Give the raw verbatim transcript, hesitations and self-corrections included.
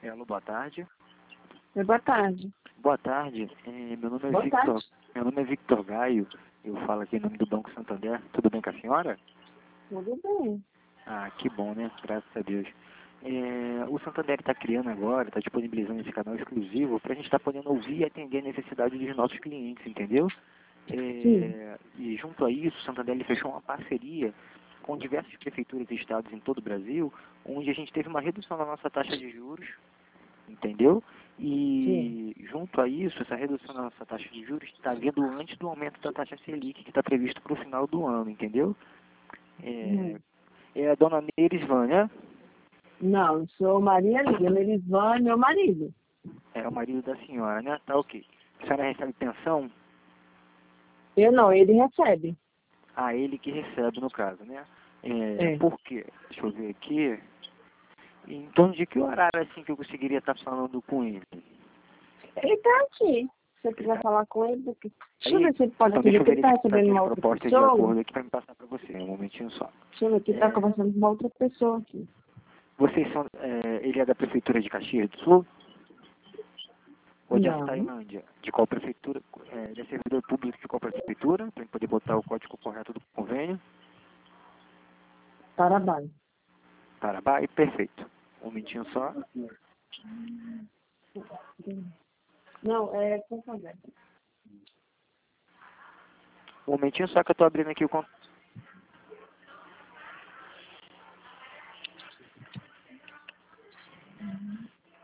Alô, boa tarde. Oi, boa tarde. Boa tarde. É, meu nome é Boa Victor. tarde. Meu nome é Victor Gaio. Eu falo aqui em nome do Banco Santander. Tudo bem com a senhora? Tudo bem. Ah, que bom, né? Graças a Deus. É, o Santander está criando agora, está disponibilizando esse canal exclusivo para a gente estar podendo ouvir e atender a necessidade dos nossos clientes, entendeu? Sim. É, e junto a isso, o Santander ele fechou uma parceria com diversas prefeituras e estados em todo o Brasil, onde a gente teve uma redução na nossa taxa de juros, entendeu? Sim. E junto a isso, essa redução na nossa taxa de juros está vindo antes do aumento da taxa Selic, que está previsto para o final do ano, entendeu? É, Hum. é a dona Neires Vânia, Não, sou Maria Lídia. Merisvane, meu marido. é o marido da senhora, né? Tá ok. A senhora recebe pensão? Eu não, ele recebe. Ah, ele que recebe, no caso, né? É, É. por quê? Deixa eu ver aqui. Em torno de que horário, assim, que eu conseguiria estar falando com ele? Ele tá aqui. Se você Ele quiser tá... falar com ele, porque... deixa eu Aí, ver se ele pode então deixa atender, eu porque ele tá verificar recebendo aqui as uma outra propostas de pessoa. acordo aqui para me passar para você. Um momentinho só. Deixa eu ver que ele tá É, conversando com uma outra pessoa aqui. vocês são... É, ele é da Prefeitura de Caxias do Sul? Ou de Não. Açailândia? De qual prefeitura? É, ele é servidor público de qual prefeitura? Para poder botar o código correto do convênio. Parabéns. Parabá, e perfeito. Um momentinho só. Não, é... por favor. Um momentinho só que eu estou abrindo aqui o contato.